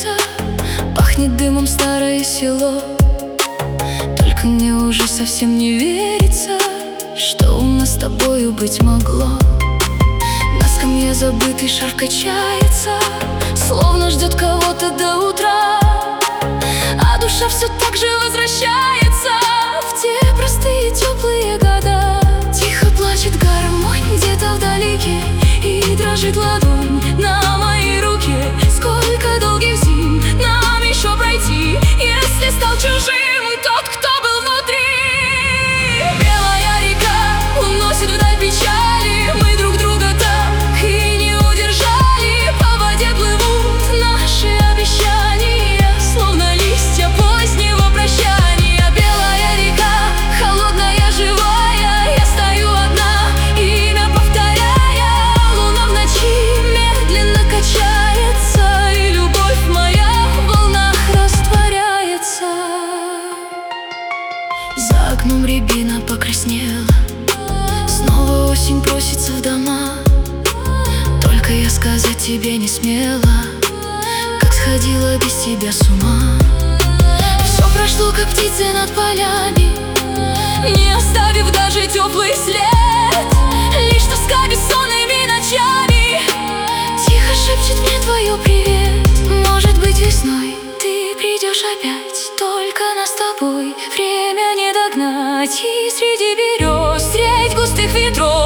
нравится. Пахнет дымом старое село. Только мне уже совсем не верится, что у нас с тобою быть могло. На скамье забытый шар качается, словно ждет кого-то до утра. А душа все так же возвращается в те простые теплые года. Тихо плачет гармонь где-то вдалеке, и дрожит ладонь на моей руке. Сколько долгих зим нам еще пройти, если стал чужим тот, кто был внутри. Белая река уносит вдаль печали, мы друг друга так и не удержали. По воде плывут наши обещания, словно листья позднего прощания. Белая река, холодная, живая, я стою одна, имя повторяя. Луна в ночи медленно качается, и любовь моя в волнах растворяется. За окном рябина покраснела, снова осень просится в дома. Только я сказать тебе не смела, как сходила без тебя с ума. Все прошло, как птицы над полями, не оставив даже теплый след. Лишь тоска бессонными ночами тихо шепчет мне твое привет. Может быть, весной ты придешь опять, только нас с тобой время не догнать. И среди берез, средь густых ветров